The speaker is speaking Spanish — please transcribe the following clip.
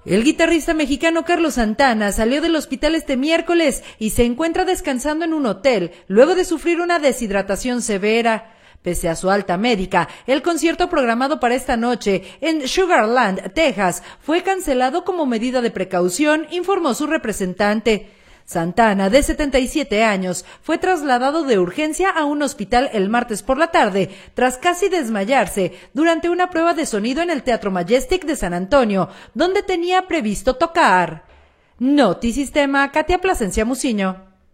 El guitarrista mexicano Carlos Santana salió del hospital este miércoles y se encuentra descansando en un hotel luego de sufrir una deshidratación severa. Pese a su alta médica, el concierto programado para esta noche en Sugar Land, Texas, fue cancelado como medida de precaución, informó su representante. Santana, de 77 años, fue trasladado de urgencia a un hospital el martes por la tarde, tras casi desmayarse durante una prueba de sonido en el Teatro Majestic de San Antonio, donde tenía previsto tocar. Notisistema, Katia Plasencia Muciño.